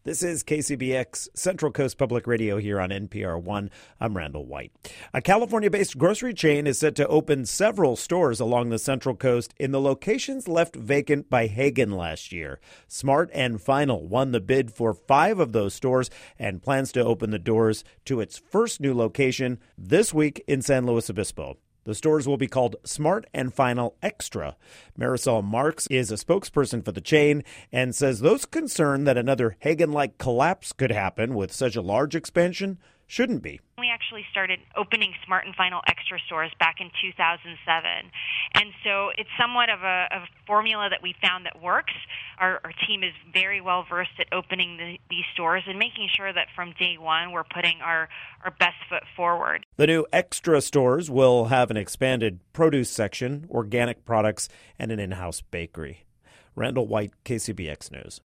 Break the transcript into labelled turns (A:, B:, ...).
A: This is KCBX Central Coast Public Radio here on NPR One. I'm Randall White. A California-based grocery chain is set to open several stores along the Central Coast in the locations left vacant by Haggen last year. Smart and Final won the bid for 5 of those stores and plans to open the doors to its first new location this week in San Luis Obispo. The stores will be called Smart and Final Extra. Marisol Marks is a spokesperson for the chain and says those concerned that another Haggen-like collapse could happen with such a large expansion shouldn't be.
B: We actually started opening Smart and Final Extra stores back in 2007. And so it's somewhat of a formula that we found that works. Our team is very well versed at opening these stores and making sure that from day one we're putting our best foot forward.
A: The new Extra stores will have an expanded produce section, organic products, and an in-house bakery. Randall White, KCBX News.